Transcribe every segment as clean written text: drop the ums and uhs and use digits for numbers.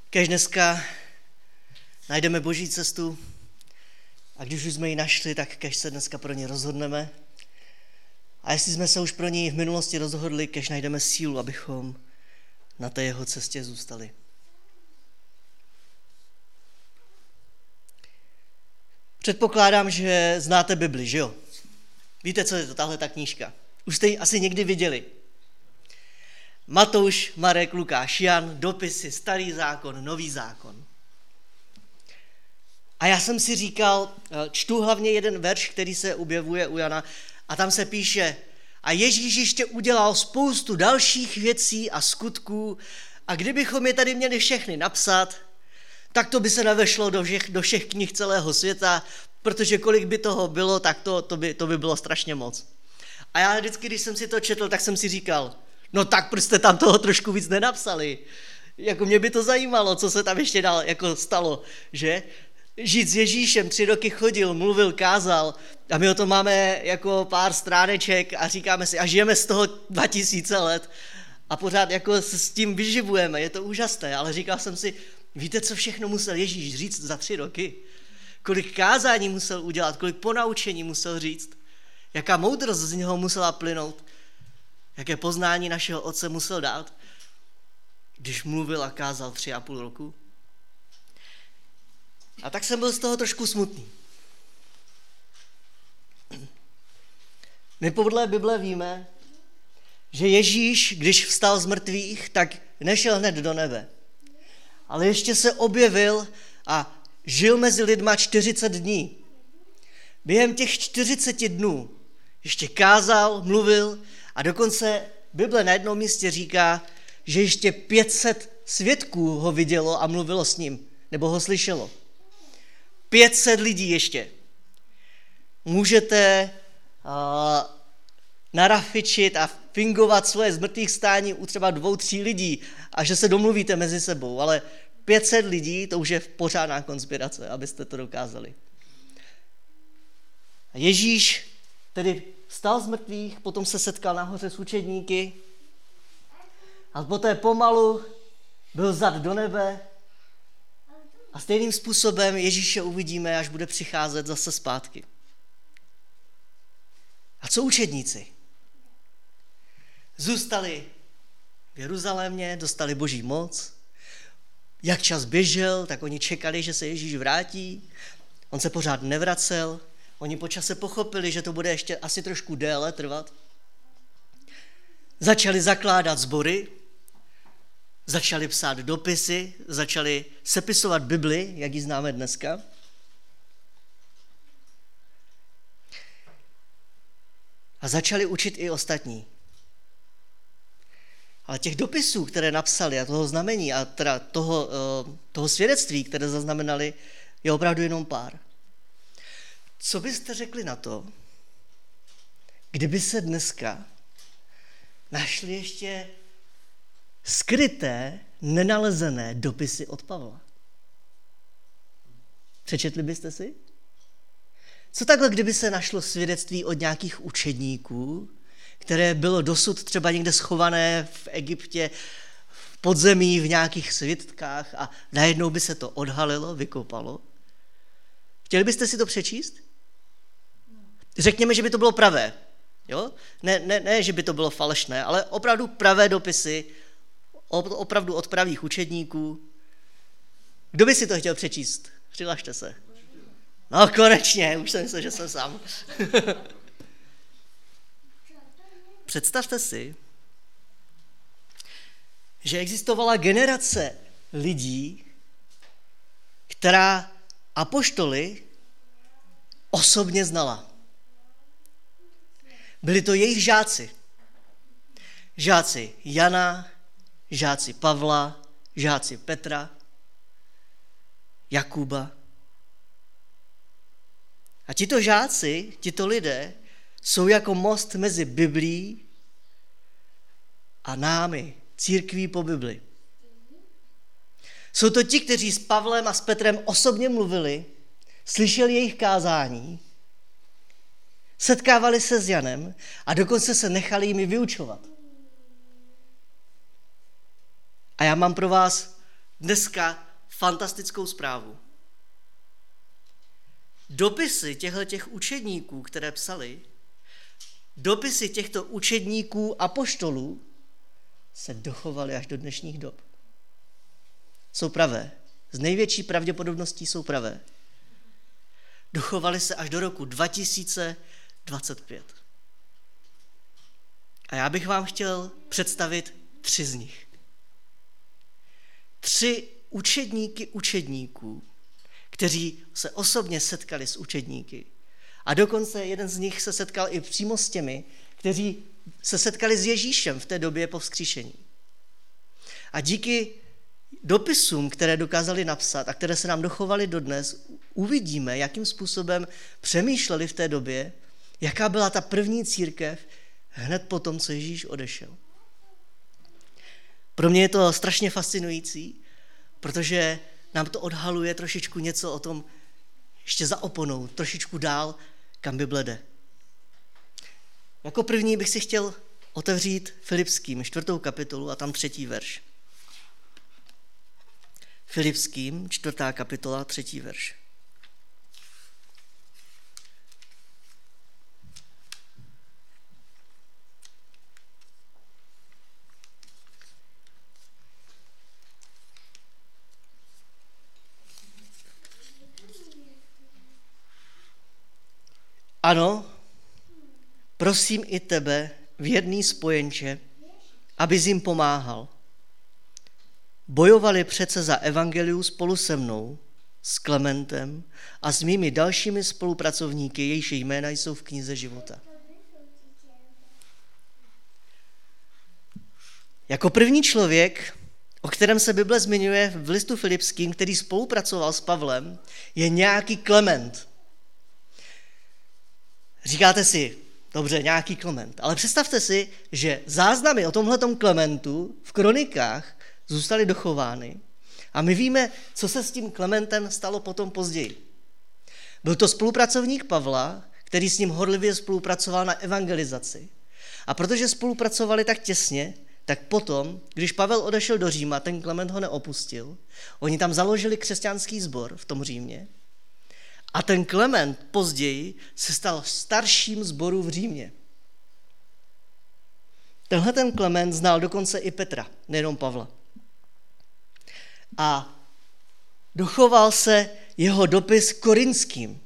Kéž dneska najdeme Boží cestu a když už jsme ji našli, tak kéž se dneska pro ně rozhodneme. A jestli jsme se už pro ní v minulosti rozhodli, kéž najdeme sílu, abychom na té jeho cestě zůstali. Předpokládám, že znáte Bibli, že jo? Víte, co je to tahle ta knížka? Už jste ji asi někdy viděli. Matouš, Marek, Lukáš, Jan, dopisy, Starý zákon, Nový zákon. A já jsem si říkal, čtu hlavně jeden verš, který se objevuje u Jana, a tam se píše: a Ježíš ještě udělal spoustu dalších věcí a skutků, a kdybychom je tady měli všechny napsat, tak to by se nevešlo do všech knih celého světa, protože kolik by toho bylo, tak to by bylo strašně moc. A já vždycky, když jsem si to četl, tak jsem si říkal, no tak proč jste tam toho trošku víc nenapsali? Jako mě by to zajímalo, co se tam ještě dál jako stalo, že? Žít s Ježíšem, 3 roky chodil, mluvil, kázal a my o tom máme jako pár stráneček a říkáme si, a žijeme z toho 2000 let a pořád jako se s tím vyživujeme, je to úžasné, ale říkal jsem si, víte, co všechno musel Ježíš říct za 3 roky? Kolik kázání musel udělat, kolik ponaučení musel říct, jaká moudrost z něho musela plynout, jaké poznání našeho otce musel dát, když mluvil a kázal 3,5 roku. A tak jsem byl z toho trošku smutný. My podle Bible víme, že Ježíš, když vstal z mrtvých, tak nešel hned do nebe. Ale ještě se objevil a žil mezi lidma 40 dní. Během těch 40 dnů ještě kázal, mluvil a dokonce Bible na jednom místě říká, že ještě 500 svědků ho vidělo a mluvilo s ním, nebo ho slyšelo. 500 lidí ještě. Můžete narafičit a fingovat svoje zmrtvých stání u třeba 2-3 lidí a že se domluvíte mezi sebou, ale 500 lidí, to už je pořádná konspirace, abyste to dokázali. A Ježíš tedy vstal z mrtvých, potom se setkal nahoře s učedníky a poté pomalu byl vzat do nebe a stejným způsobem Ježíše uvidíme, až bude přicházet zase zpátky. A co učedníci? Zůstali v Jeruzalémě, dostali Boží moc. Jak čas běžel, tak oni čekali, že se Ježíš vrátí. On se pořád nevracel. Oni po čase pochopili, že to bude ještě asi trošku déle trvat. Začali zakládat sbory, začali psát dopisy, začali sepisovat Bibli, jak ji známe dneska. A začali učit i ostatní. Ale těch dopisů, které napsali a toho znamení a teda toho svědectví, které zaznamenali, je opravdu jenom pár. Co byste řekli na to, kdyby se dneska našli ještě skryté, nenalezené dopisy od Pavla? Přečetli byste si? Co takhle, kdyby se našlo svědectví od nějakých učedníků, které bylo dosud třeba někde schované v Egyptě, v podzemí, v nějakých svitkách a najednou by se to odhalilo, vykopalo? Chtěli byste si to přečíst? Řekněme, že by to bylo pravé. Jo? Ne, že by to bylo falešné, ale opravdu pravé dopisy, opravdu od pravých učedníků. Kdo by si to chtěl přečíst? Přihlašte se. No konečně, už jsem myslel, že jsem sám. Představte si, že existovala generace lidí, která apoštoly osobně znala. Byli to jejich žáci. Žáci Jana, žáci Pavla, žáci Petra, Jakuba. A tito žáci, tito lidé, jsou jako most mezi Biblií a námi, církví po Bibli. Jsou to ti, kteří s Pavlem a s Petrem osobně mluvili, slyšeli jejich kázání, setkávali se s Janem a dokonce se nechali jimi vyučovat. A já mám pro vás dneska fantastickou zprávu. Dopisy těchto učedníků, které psali, dopisy těchto učedníků apoštolů se dochovaly až do dnešních dob. Jsou pravé. S největší pravděpodobností jsou pravé. Dochovaly se až do roku 2025. A já bych vám chtěl představit 3 z nich. 3 učedníky učedníků, kteří se osobně setkali s učedníky. A dokonce jeden z nich se setkal i přímo s těmi, kteří se setkali s Ježíšem v té době po vzkříšení. A díky dopisům, které dokázali napsat a které se nám dochovaly dodnes, uvidíme, jakým způsobem přemýšleli v té době, jaká byla ta první církev hned po tom, co Ježíš odešel. Pro mě je to strašně fascinující, protože nám to odhaluje trošičku něco o tom ještě za oponou, trošičku dál, kam Bible jde. Jako první bych si chtěl otevřít Filipským 4. kapitolu a tam 3. verš. Filipským 4. kapitola 3. verš. Ano, prosím i tebe, věrný spojenče, abys jim pomáhal. Bojovali přece za evangelium spolu se mnou, s Klementem a s mými dalšími spolupracovníky, jejichž jména jsou v knize života. Jako první člověk, o kterém se Bible zmiňuje v listu Filipským, který spolupracoval s Pavlem, je nějaký Klement. Říkáte si, dobře, nějaký Klement, ale představte si, že záznamy o tomhletom Klementu v kronikách zůstaly dochovány a my víme, co se s tím Klementem stalo potom později. Byl to spolupracovník Pavla, který s ním horlivě spolupracoval na evangelizaci. A protože spolupracovali tak těsně, tak potom, když Pavel odešel do Říma, ten Klement ho neopustil, oni tam založili křesťanský sbor v tom Římě a ten Klement později se stal starším sboru v Římě. Tenhle ten Klement znal dokonce i Petra, nejenom Pavla. A dochoval se jeho dopis Korinským.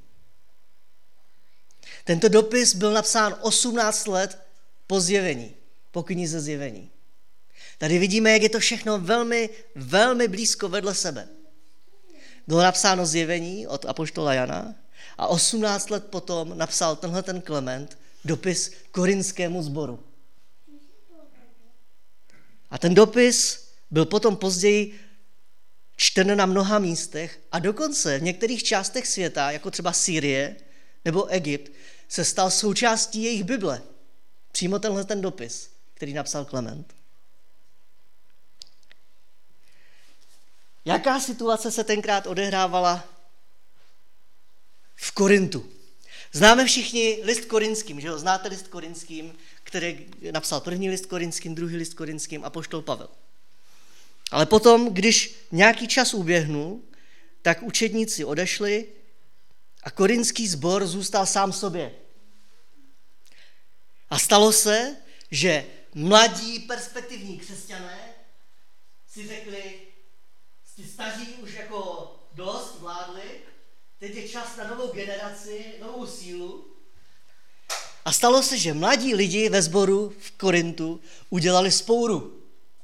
Tento dopis byl napsán 18 let po zjevení, po knize Zjevení. Tady vidíme, jak je to všechno velmi, velmi blízko vedle sebe. Bylo napsáno Zjevení od apoštola Jana a 18 let potom napsal tenhle ten Klement dopis Korinskému sboru. A ten dopis byl potom později čten na mnoha místech a dokonce v některých částech světa, jako třeba Sýrie nebo Egypt, se stal součástí jejich Bible. Přímo tenhle ten dopis, který napsal Klement. Jaká situace se tenkrát odehrávala v Korintu? Známe všichni list Korinským, že jo? Znáte list Korinským, který napsal první list Korinským, druhý list Korinským, apoštol Pavel. Ale potom, když nějaký čas uběhnul, tak učedníci odešli a korinský sbor zůstal sám sobě. A stalo se, že mladí perspektivní křesťané si řekli, ti staří už jako dost vládli, teď je čas na novou generaci, novou sílu. A stalo se, že mladí lidi ve sboru v Korintu udělali vzpouru.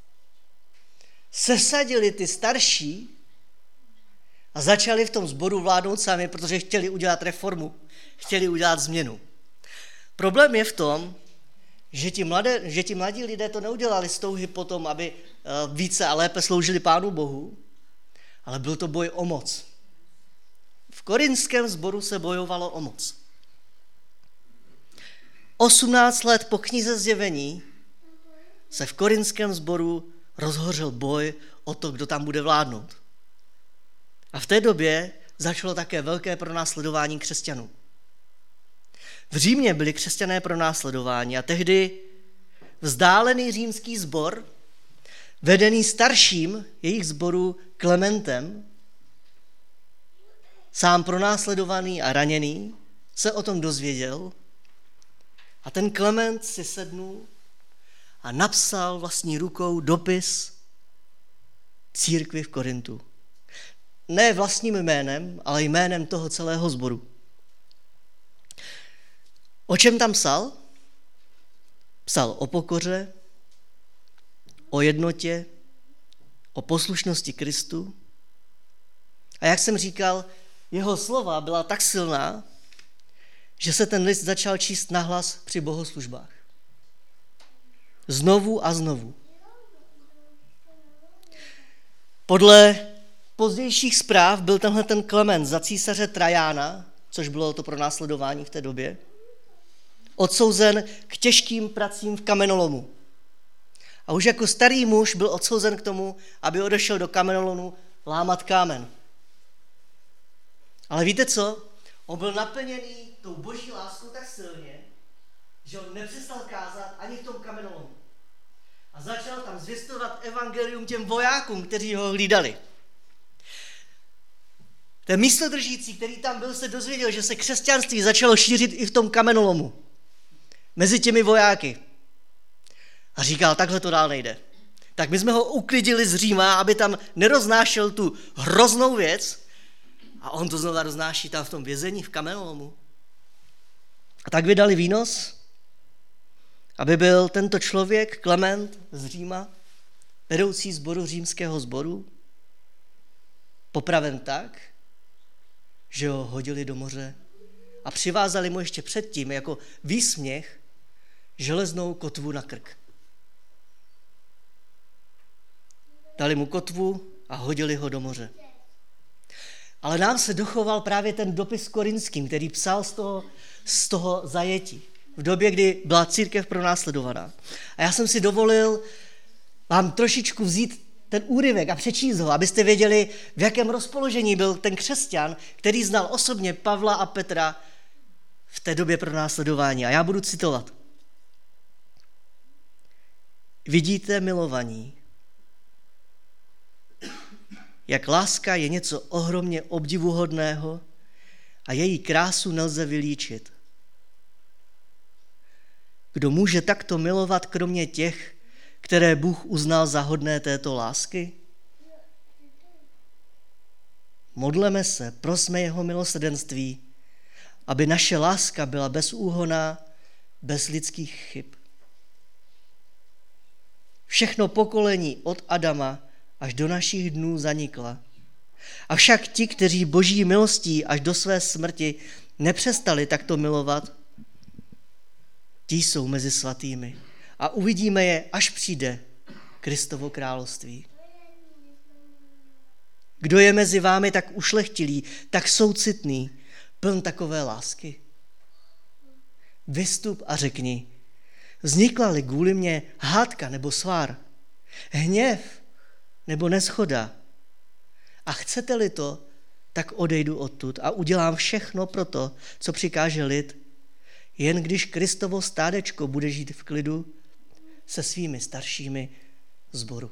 Sesadili ty starší a začali v tom sboru vládnout sami, protože chtěli udělat reformu, chtěli udělat změnu. Problém je v tom, že ti mladí lidé to neudělali z touhy potom, aby více a lépe sloužili Pánu Bohu, ale byl to boj o moc. V korinském sboru se bojovalo o moc. 18 let po knize Zjevení se v korinském sboru rozhořel boj o to, kdo tam bude vládnout. A v té době začalo také velké pronásledování křesťanů. V Římě byli křesťané pronásledováni a tehdy vzdálený římský sbor vedený starším jejich sboru Klementem, sám pronásledovaný a raněný, se o tom dozvěděl a ten Klement si sednul a napsal vlastní rukou dopis církvi v Korintu. Ne vlastním jménem, ale jménem toho celého sboru. O čem tam psal? Psal o pokoře, o jednotě, o poslušnosti Kristu. A jak jsem říkal, jeho slova byla tak silná, že se ten list začal číst nahlas při bohoslužbách. Znovu a znovu. Podle pozdějších zpráv byl tenhle ten Klement za císaře Trajána, což bylo to pronásledování v té době, odsouzen k těžkým pracím v kamenolomu. A už jako starý muž byl odsouzen k tomu, aby odešel do kamenolomu lámat kámen. Ale víte co? On byl naplněný tou boží láskou tak silně, že on nepřestal kázat ani v tom kamenolomu. A začal tam zvěstovat evangelium těm vojákům, kteří ho hlídali. Ten místodržící, který tam byl, se dozvěděl, že se křesťanství začalo šířit i v tom kamenolomu. Mezi těmi vojáky. A říkal, takhle to dál nejde. Tak my jsme ho uklidili z Říma, aby tam neroznášel tu hroznou věc. A on to znova roznáší tam v tom vězení, v kamenolomu. A tak vydali výnos, aby byl tento člověk, Klement z Říma, vedoucí sboru římského sboru, popraven tak, že ho hodili do moře a přivázali mu ještě předtím jako výsměch železnou kotvu na krk. Dali mu kotvu a hodili ho do moře. Ale nám se dochoval právě ten dopis korinským, který psal z toho zajetí, v době, kdy byla církev pronásledovaná. A já jsem si dovolil vám trošičku vzít ten úryvek a přečíst ho, abyste věděli, v jakém rozpoložení byl ten křesťan, který znal osobně Pavla a Petra v té době pronásledování. A já budu citovat. Vidíte, milovaní, jak láska je něco ohromně obdivuhodného a její krásu nelze vylíčit. Kdo může takto milovat kromě těch, které Bůh uznal za hodné této lásky? Modleme se, prosme jeho milosrdenství, aby naše láska byla bezúhonná, bez lidských chyb. Všechno pokolení od Adama až do našich dnů zanikla. Avšak ti, kteří boží milostí až do své smrti nepřestali takto milovat, ti jsou mezi svatými. A uvidíme je, až přijde Kristovo království. Kdo je mezi vámi tak ušlechtilý, tak soucitný, pln takové lásky? Vystup a řekni, vznikla-li kvůli mně hádka nebo svár, hněv nebo neshoda. A chcete-li to, tak odejdu odtud a udělám všechno pro to, co přikáže lid, jen když Kristovo stádečko bude žít v klidu se svými staršími sboru.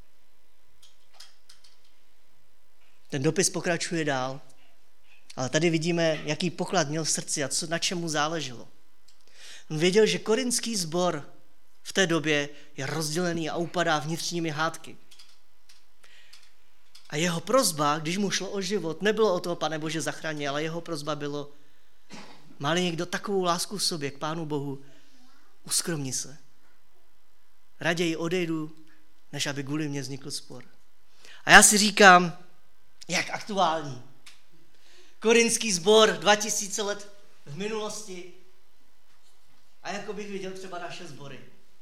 Ten dopis pokračuje dál, ale tady vidíme, jaký poklad měl v srdci a na čem mu záleželo. On věděl, že korinský sbor v té době je rozdělený a upadá vnitřními hádky. A jeho prosba, když mu šlo o život, nebylo o toho, Pane Bože, zachraň, ale jeho prosba bylo, má-li někdo takovou lásku v sobě k Pánu Bohu, uskromni se. Raději odejdu, než aby kvůli mě vznikl spor. A já si říkám, jak aktuální. Korinský sbor 2000 let v minulosti a jako bych viděl třeba naše sbory.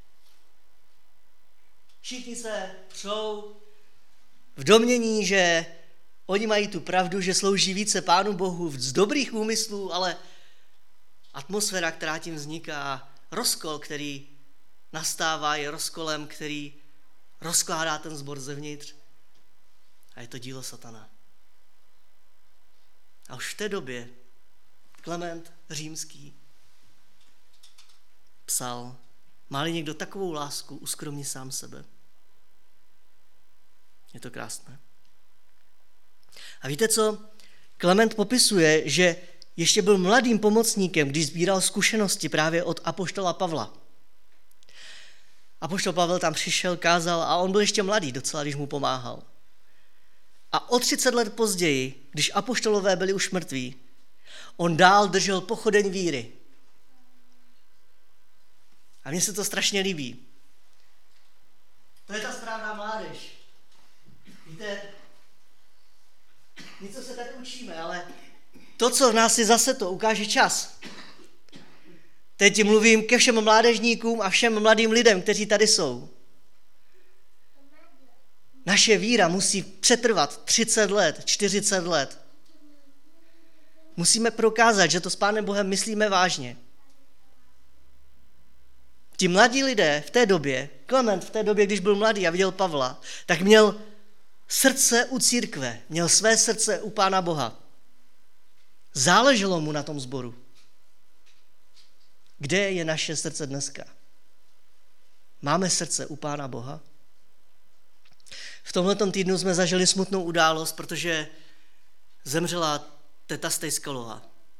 Všichni se přou v domnění, že oni mají tu pravdu, že slouží více Pánu Bohu z dobrých úmyslů, ale atmosféra, která tím vzniká, rozkol, který nastává, je rozkolem, který rozkládá ten sbor zevnitř a je to dílo satana. A už v té době Klement Římský psal, má-li někdo takovou lásku, uskromni sám sebe. Je to krásné. A víte co? Klement popisuje, že ještě byl mladým pomocníkem, když sbíral zkušenosti právě od apoštola Pavla. Apoštol Pavel tam přišel, kázal a on byl ještě mladý docela, když mu pomáhal. A o 30 let později, když apoštolové byli už mrtví, on dál držel pochodeň víry. A mně se to strašně líbí. To je ta správná mládež. Víte, něco se tak učíme, ale to, co v nás je zase to, ukáže čas. Teď mluvím ke všem mládežníkům a všem mladým lidem, kteří tady jsou. Naše víra musí přetrvat 30 let, 40 let. Musíme prokázat, že to s Pánem Bohem myslíme vážně. Ti mladí lidé v té době, Klement v té době, když byl mladý a viděl Pavla, tak měl srdce u církve, měl své srdce u Pána Boha. Záleželo mu na tom sboru. Kde je naše srdce dneska? Máme srdce u Pána Boha? V tomhletom týdnu jsme zažili smutnou událost, protože zemřela teta Stejskalová.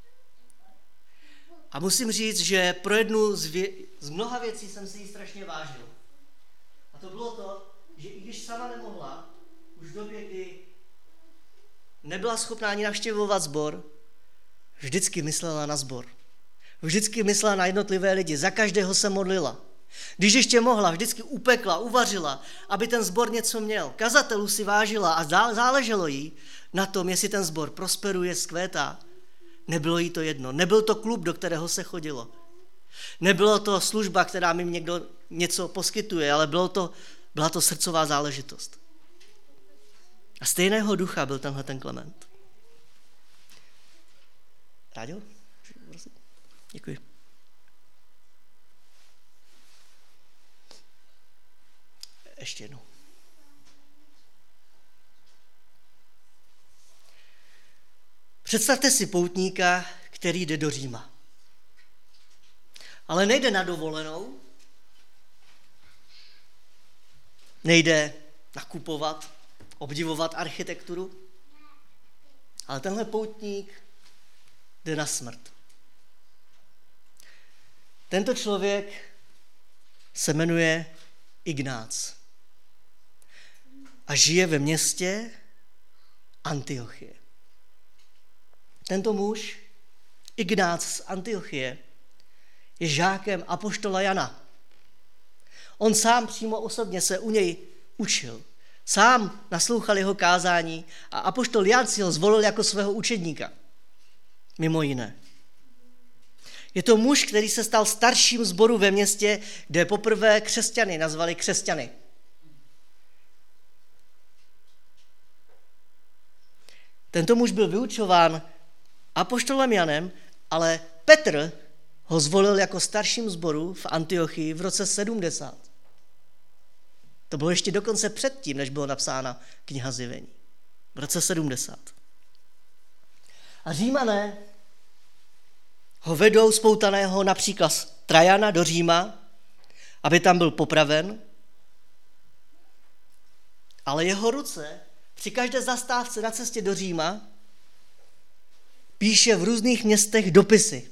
A musím říct, že pro jednu z mnoha věcí jsem si ji strašně vážil. A to bylo to, že i když sama nemohla, už v době, kdy nebyla schopná ani navštěvovat sbor, vždycky myslela na sbor. Vždycky myslela na jednotlivé lidi, za každého se modlila. Když ještě mohla, vždycky upekla, uvařila, aby ten sbor něco měl. Kazatelů si vážila a záleželo jí na tom, jestli ten sbor prosperuje, skvétá. Nebylo jí to jedno. Nebyl to klub, do kterého se chodilo. Nebylo to služba, která mi někdo něco poskytuje, ale byla to srdcová záležitost. A stejného ducha byl tenhle ten Klement. Ráďo? Děkuji. Ještě jednou. Představte si poutníka, který jde do Říma. Ale nejde na dovolenou, nejde nakupovat, obdivovat architekturu, ale tenhle poutník jde na smrt. Tento člověk se jmenuje Ignác a žije ve městě Antiochie. Tento muž, Ignác z Antiochie, je žákem apoštola Jana. On sám přímo osobně se u něj učil. Sám naslouchal jeho kázání a apoštol Jan si ho zvolil jako svého učedníka. Mimo jiné. Je to muž, který se stal starším sboru ve městě, kde poprvé křesťany nazvali křesťany. Tento muž byl vyučován apoštolem Janem, ale Petr ho zvolil jako starším sboru v Antiochii v roce 70. To bylo ještě dokonce předtím, než byla napsána kniha Zjevení. V roce 70. A Římané ho vedou spoutaného například Trajana do Říma, aby tam byl popraven, ale jeho ruce při každé zastávce na cestě do Říma píše v různých městech dopisy.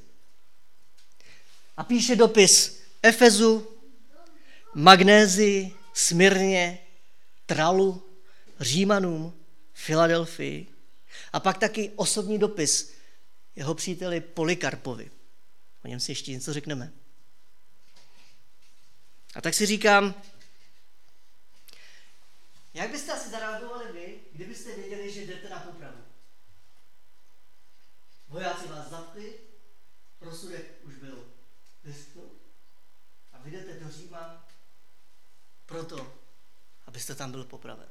A píše dopis Efezu, Magnézii, Smyrně, Tralu, Římanům, Filadelfii a pak taky osobní dopis jeho příteli Polikarpovi. O něm si ještě něco řekneme. A tak si říkám, jak byste asi zareagovali vy, kdybyste věděli, že jdete na popravu? Vojáci vás zatkli, rozsudek už byl vyřknut a vy jdete do Říma proto, abyste tam byl popraven.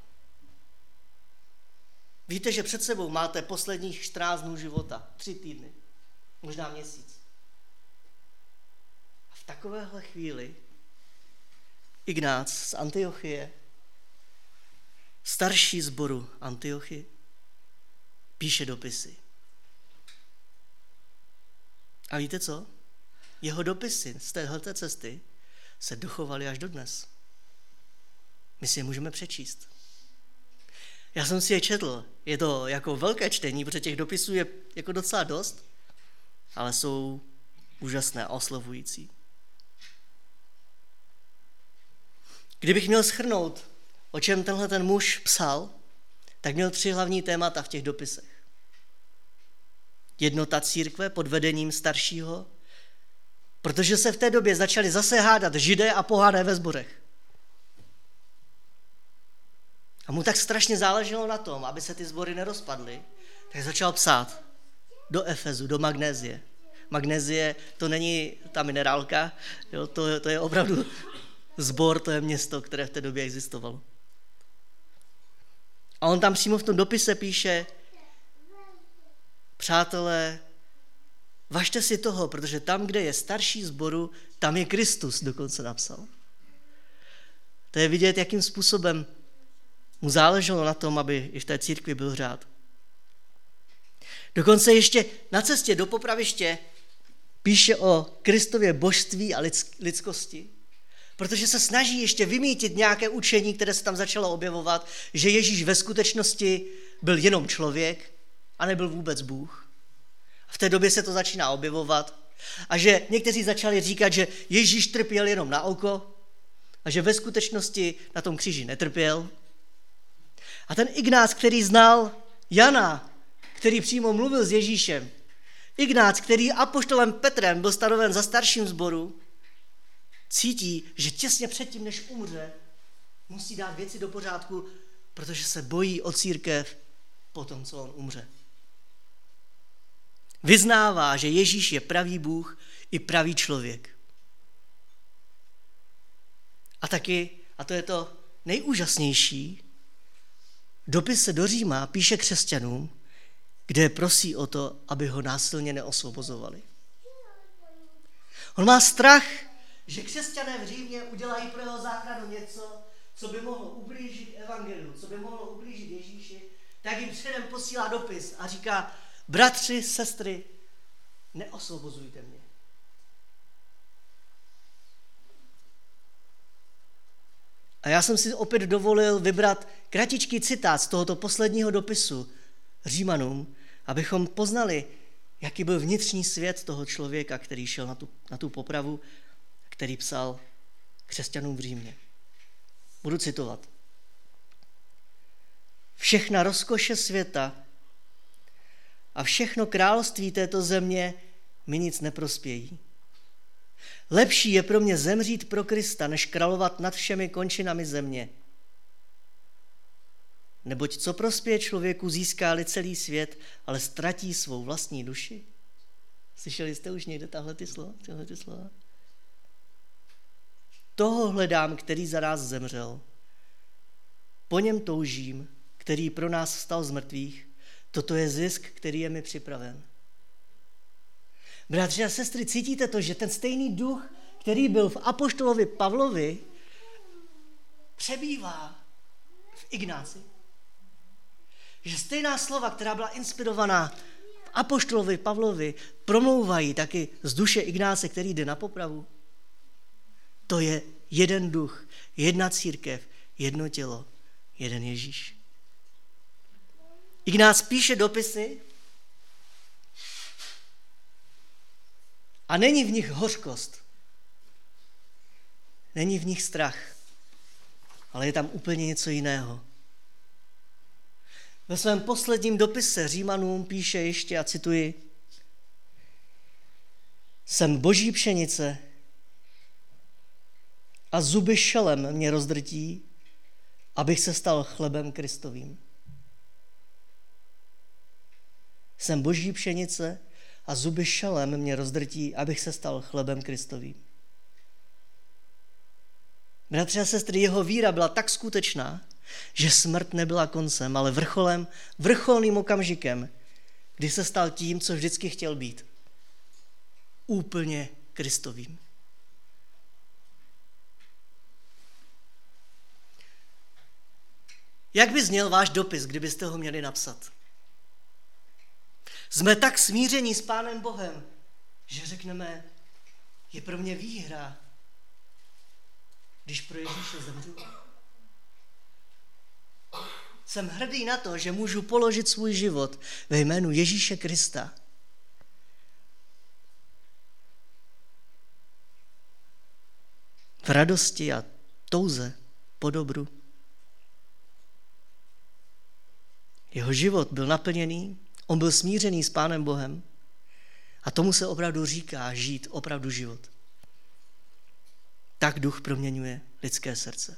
Víte, že před sebou máte posledních 14 dnů života, 3 týdny, možná měsíc. A v takovéhle chvíli Ignác z Antiochie, starší sboru Antiochii, píše dopisy. A víte co? Jeho dopisy z téhleté cesty se dochovaly až dodnes. My si je můžeme přečíst. Já jsem si je četl. Je to jako velké čtení, protože těch dopisů je jako docela dost, ale jsou úžasné a oslovující. Kdybych měl shrnout, o čem tenhle ten muž psal, tak měl 3 hlavní témata v těch dopisech. Jednota církve pod vedením staršího, protože se v té době začali zase hádat Židé a pohané ve sborech. A mu tak strašně záleželo na tom, aby se ty sbory nerozpadly, tak začal psát do Efezu, do Magnézie. Magnézie to není ta minerálka, jo, to je opravdu sbor, to je město, které v té době existovalo. A on tam přímo v tom dopise píše: přátelé, važte si toho, protože tam, kde je starší sboru, tam je Kristus, dokonce napsal. To je vidět, jakým způsobem mu záleželo na tom, aby i v té církvi byl řád. Dokonce ještě na cestě do popraviště píše o Kristově božství a lidskosti, protože se snaží ještě vymýtit nějaké učení, které se tam začalo objevovat, že Ježíš ve skutečnosti byl jenom člověk a nebyl vůbec Bůh. V té době se to začíná objevovat a že někteří začali říkat, že Ježíš trpěl jenom na oko a že ve skutečnosti na tom kříži netrpěl. A ten Ignác, který znal Jana, který přímo mluvil s Ježíšem, Ignác, který apoštolem Petrem byl stanoven za starším sboru, cítí, že těsně předtím, než umře, musí dát věci do pořádku, protože se bojí o církev po tom, co on umře. Vyznává, že Ježíš je pravý Bůh i pravý člověk. A taky, a to je to nejúžasnější, dopis se do Říma píše křesťanům, kde prosí o to, aby ho násilně neosvobozovali. On má strach, že křesťané v Římě udělají pro jeho záchranu něco, co by mohlo ublížit evangeliu, co by mohlo ublížit Ježíši, tak jim předem posílá dopis a říká: bratři, sestry, neosvobozujte mě. A já jsem si opět dovolil vybrat kratičký citát z tohoto posledního dopisu Římanům, abychom poznali, jaký byl vnitřní svět toho člověka, který šel na tu popravu, který psal křesťanům v Římě. Budu citovat. Všechna rozkoše světa a všechno království této země mi nic neprospějí. Lepší je pro mě zemřít pro Krista, než královat nad všemi končinami země. Neboť co prospěje člověku, získá-li celý svět, ale ztratí svou vlastní duši? Slyšeli jste už někde tyhle slova? Toho hledám, který za nás zemřel. Po něm toužím, který pro nás vstal z mrtvých. Toto je zisk, který je mi připraven. Bratři a sestry, cítíte to, že ten stejný duch, který byl v apoštolovi Pavlovi, přebývá v Ignáci? Že stejná slova, která byla inspirovaná v apoštolovi Pavlovi, promlouvají taky z duše Ignáce, který jde na popravu? To je jeden duch, jedna církev, jedno tělo, jeden Ježíš. Ignác píše dopisy a není v nich hořkost, není v nich strach, ale je tam úplně něco jiného. Ve svém posledním dopise Římanům píše ještě, a cituji: jsem boží pšenice a zuby šelem mě rozdrtí, abych se stal chlebem Kristovým. Jsem boží pšenice a zuby šelem mě rozdrtí, abych se stal chlebem Kristovým. Bratři a sestry, jeho víra byla tak skutečná, že smrt nebyla koncem, ale vrcholným okamžikem, kdy se stal tím, co vždycky chtěl být. Úplně Kristovým. Jak by zněl váš dopis, kdybyste ho měli napsat? Jsme tak smíření s Pánem Bohem, že řekneme, je pro mě výhra, když pro Ježíše zemřu. Jsem hrdý na to, že můžu položit svůj život ve jménu Ježíše Krista. V radosti a touze po dobru. Jeho život byl naplněný, on byl smířený s Pánem Bohem a tomu se opravdu říká žít opravdu život. Tak duch proměňuje lidské srdce.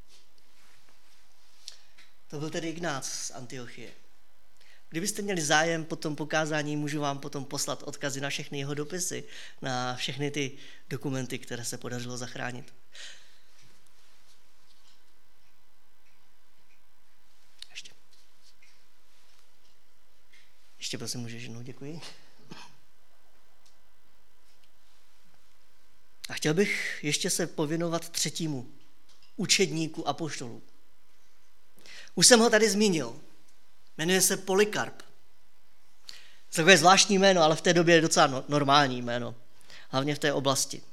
To byl tedy Ignác z Antiochie. Kdybyste měli zájem po tom pokázání, můžu vám potom poslat odkazy na všechny jeho dopisy, na všechny ty dokumenty, které se podařilo zachránit. Ještě prosím, můžeš jednou, děkuji. A chtěl bych ještě se pověnovat třetímu učedníku apoštolů. Už jsem ho tady zmínil. Jmenuje se Polykarp. Takové zvláštní jméno, ale v té době je docela normální jméno. Hlavně v té oblasti.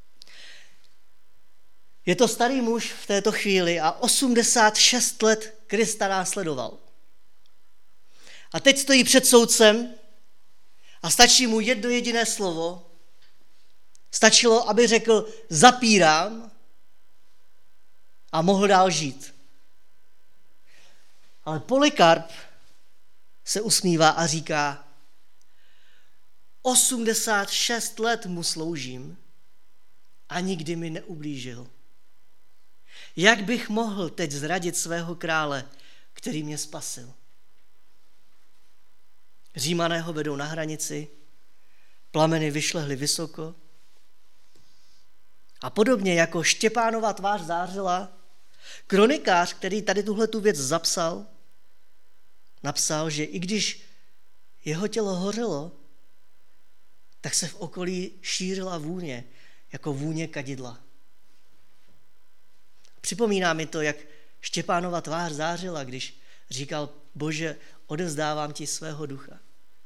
Je to starý muž v této chvíli a 86 let Krista následoval. A teď stojí před soudcem a stačí mu jedno jediné slovo. Stačilo, aby řekl zapírám a mohl dál žít. Ale Polykarp se usmívá a říká 86 let mu sloužím a nikdy mi neublížil. Jak bych mohl teď zradit svého krále, který mě spasil? Římané ho vedou na hranici, plameny vyšlehly vysoko a podobně jako Štěpánova tvář zářila, kronikář, který tady tuhletu věc zapsal, napsal, že i když jeho tělo hořelo, tak se v okolí šířila vůně, jako vůně kadidla. Připomíná mi to, jak Štěpánova tvář zářila, když říkal, Bože, odevzdávám ti svého ducha.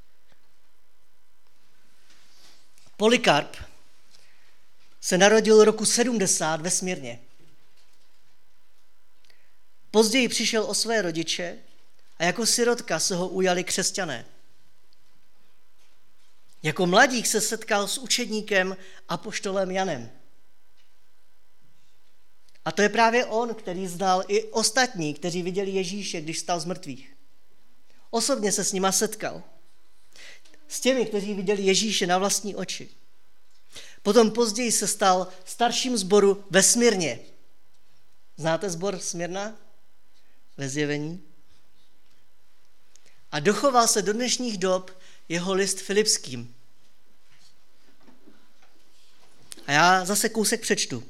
Polykarp se narodil roku 70 ve Smyrně. Později přišel o své rodiče a jako sirotka se ho ujali křesťané. Jako mladík se setkal s učedníkem apoštolem Janem. A to je právě on, který znal i ostatní, kteří viděli Ježíše, když vstal z mrtvých. Osobně se s nima setkal. S těmi, kteří viděli Ježíše na vlastní oči. Potom později se stal starším sboru ve Smyrně. Znáte sbor Smyrna? Ve Zjevení. A dochoval se do dnešních dob jeho list Filipským. A já zase kousek přečtu.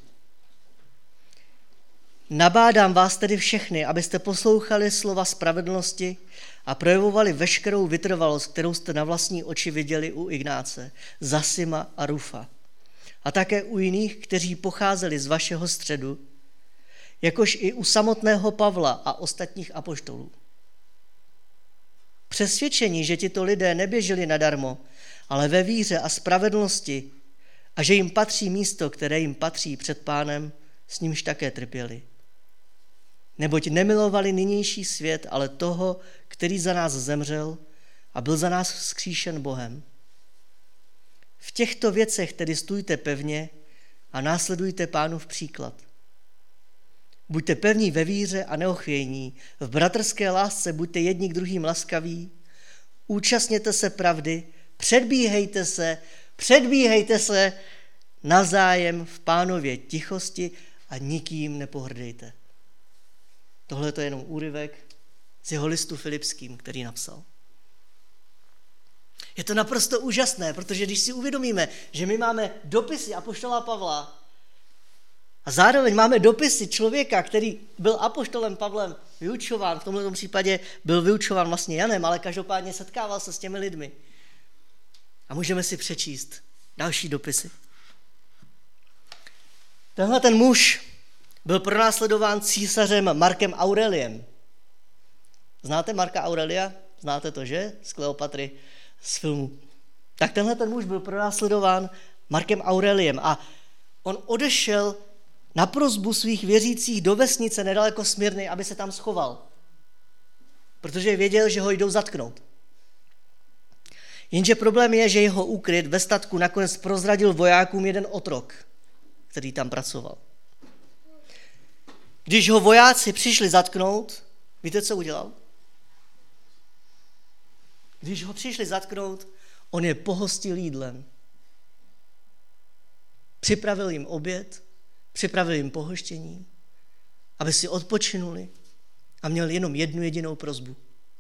Nabádám vás tedy všechny, abyste poslouchali slova spravedlnosti a projevovali veškerou vytrvalost, kterou jste na vlastní oči viděli u Ignáce, Zasima a Rufa. A také u jiných, kteří pocházeli z vašeho středu, jakož i u samotného Pavla a ostatních apoštolů. Přesvědčení, že tito lidé neběželi nadarmo, ale ve víře a spravedlnosti a že jim patří místo, které jim patří před Pánem, s nímž také trpěli. Neboť nemilovali nynější svět, ale toho, který za nás zemřel a byl za nás vzkříšen Bohem. V těchto věcech tedy stůjte pevně a následujte Pánův příklad. Buďte pevní ve víře a neochvějní, v bratrské lásce buďte jedni k druhým laskaví, účastněte se pravdy, předbíhejte se navzájem v Pánově tichosti a nikým nepohrdejte. Tohle to je jenom úryvek z jeho listu Filipským, který napsal. Je to naprosto úžasné, protože když si uvědomíme, že my máme dopisy apoštola Pavla a zároveň máme dopisy člověka, který byl apoštolem Pavlem vyučován, v tomto případě byl vyučován vlastně Janem, ale každopádně setkával se s těmi lidmi. A můžeme si přečíst další dopisy. Tenhle ten muž byl pronásledován císařem Markem Aureliem. Znáte Marka Aurelia? Znáte to, že? Z Kleopatry, z filmu. Tak tenhle ten muž byl pronásledován Markem Aureliem a on odešel na prosbu svých věřících do vesnice nedaleko Smyrny, aby se tam schoval. protože věděl, že ho jdou zatknout. Jenže problém je, že jeho úkryt ve statku nakonec prozradil vojákům jeden otrok, který tam pracoval. Když ho vojáci přišli zatknout, víte, co udělal? Když ho přišli zatknout, on je pohostil jídlem. Připravil jim oběd, připravil jim pohoštění, aby si odpočinuli a měl jenom jednu jedinou prosbu.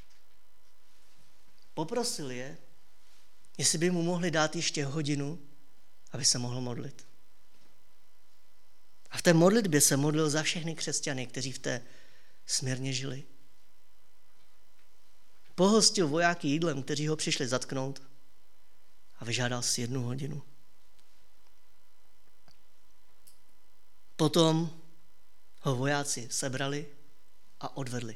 Poprosil je, jestli by mu mohli dát ještě hodinu, aby se mohl modlit. A v té modlitbě se modlil za všechny křesťany, kteří v té smírně žili. Pohostil vojáky jídlem, kteří ho přišli zatknout a vyžádal si 1 hodinu. Potom ho vojáci sebrali a odvedli.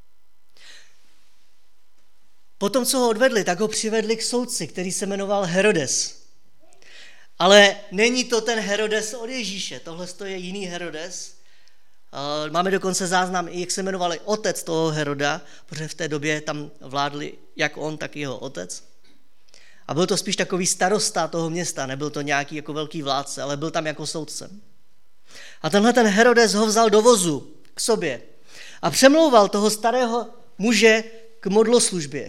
Potom, co ho odvedli, tak ho přivedli k soudci, který se jmenoval Herodes. Ale není to ten Herodes od Ježíše, tohle je jiný Herodes. Máme dokonce záznam, jak se jmenovali otec toho Heroda, protože v té době tam vládli jak on, tak jeho otec. A byl to spíš takový starosta toho města, nebyl to nějaký jako velký vládce, ale byl tam jako soudcem. A tenhle ten Herodes ho vzal do vozu k sobě a přemlouval toho starého muže k modloslužbě.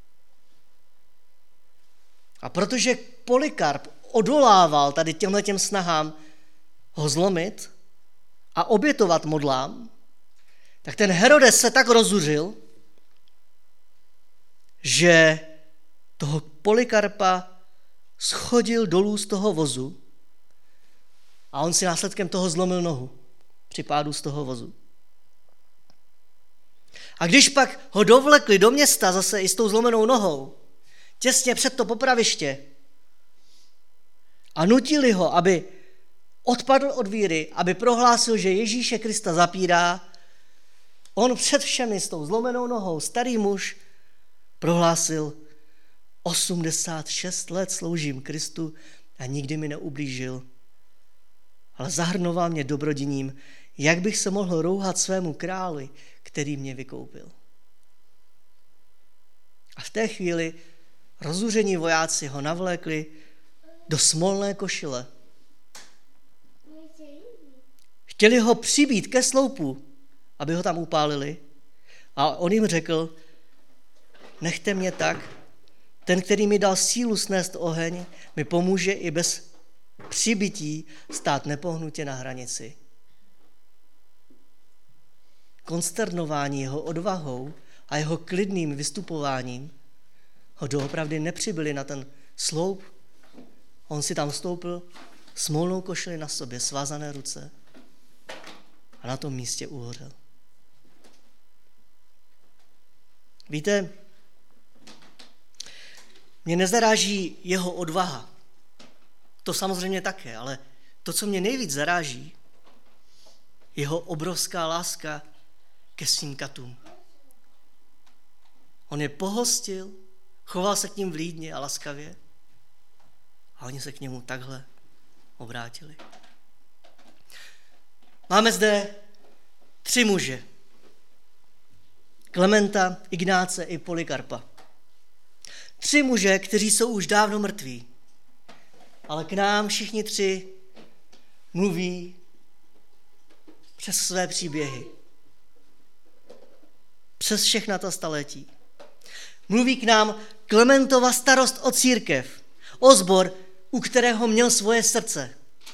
A protože Polykarp odolával tady těmhletěm snahám ho zlomit a obětovat modlám, tak ten Herodes se tak rozuřil, že toho Polykarpa schodil dolů z toho vozu a on si následkem toho zlomil nohu při pádu z toho vozu. A když pak ho dovlekli do města zase i s tou zlomenou nohou, těsně před to popraviště, a nutili ho, aby odpadl od víry, aby prohlásil, že Ježíše Krista zapírá, on před všemi s tou zlomenou nohou, starý muž, prohlásil: 86 let sloužím Kristu a nikdy mi neublížil, ale zahrnoval mě dobrodiním, jak bych se mohl rouhat svému králi, který mě vykoupil. A v té chvíli rozuření vojáci ho navlékli do smolné košile. Chtěli ho přibít ke sloupu, aby ho tam upálili, a on jim řekl: nechte mě tak, ten, který mi dal sílu snést oheň, mi pomůže i bez přibití stát nepohnutě na hranici. Konsternování jeho odvahou a jeho klidným vystupováním ho doopravdy nepřibyli na ten sloup. On si tam vstoupil, smolnou košili na sobě, svázané ruce a na tom místě uhořel. Víte, mě nezaráží jeho odvaha. To samozřejmě také, ale to, co mě nejvíc zaráží, jeho obrovská láska ke svým katům. On je pohostil, choval se k ním vlídně a laskavě a oni se k němu takhle obrátili. Máme zde 3 muže. Klementa, Ignáce i Polykarpa. 3 muže, kteří jsou už dávno mrtví, ale k nám všichni 3 mluví přes své příběhy. Přes všechna ta staletí. Mluví k nám Klementova starost o církev, o sbor, u kterého měl svoje srdce.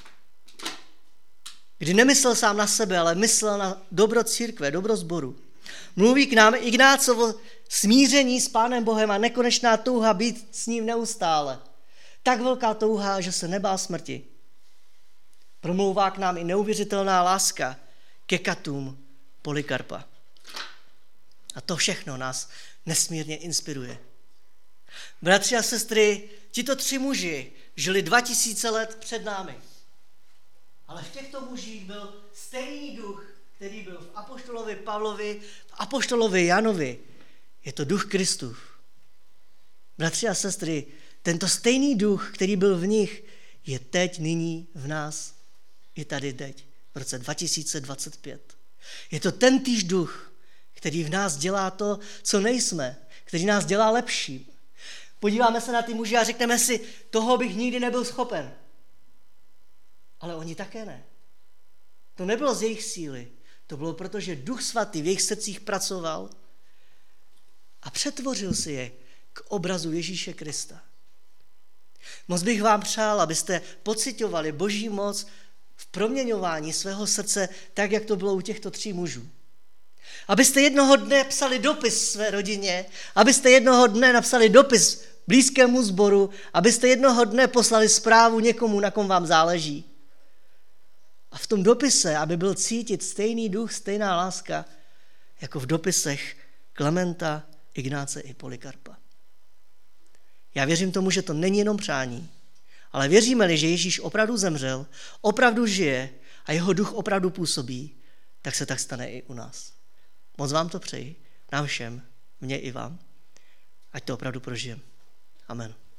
Kdy nemyslel sám na sebe, ale myslel na dobro církve, dobro sboru. Mluví k nám Ignácovo smíření s Pánem Bohem a nekonečná touha být s ním neustále. Tak velká touha, že se nebál smrti. Promlouvá k nám i neuvěřitelná láska ke katům Polykarpa. A to všechno nás nesmírně inspiruje. Bratři a sestry, tito 3 muži žili 2000 let před námi. Ale v těchto mužích byl stejný duch, který byl v apoštolovi Pavlovi, v apoštolovi Janovi. Je to duch Kristův. Bratři a sestry, tento stejný duch, který byl v nich, je teď, nyní v nás, i tady teď, v roce 2025. Je to tentýž duch, který v nás dělá to, co nejsme, který nás dělá lepším. Podíváme se na ty muže a řekneme si, toho bych nikdy nebyl schopen. Ale oni také ne. To nebylo z jejich síly. To bylo proto, že Duch Svatý v jejich srdcích pracoval a přetvořil si je k obrazu Ježíše Krista. Moc bych vám přál, abyste pociťovali Boží moc v proměňování svého srdce, tak, jak to bylo u těchto 3 mužů. Abyste jednoho dne psali dopis své rodině, abyste jednoho dne napsali dopis blízkému sboru, abyste jednoho dne poslali zprávu někomu, na kom vám záleží. A v tom dopise, aby byl cítit stejný duch, stejná láska, jako v dopisech Klementa, Ignáce i Polikarpa. Já věřím tomu, že to není jenom přání, ale věříme-li, že Ježíš opravdu zemřel, opravdu žije a jeho duch opravdu působí, tak se tak stane i u nás. Moc vám to přeji, nám všem, mně i vám, ať to opravdu prožijeme. Amen.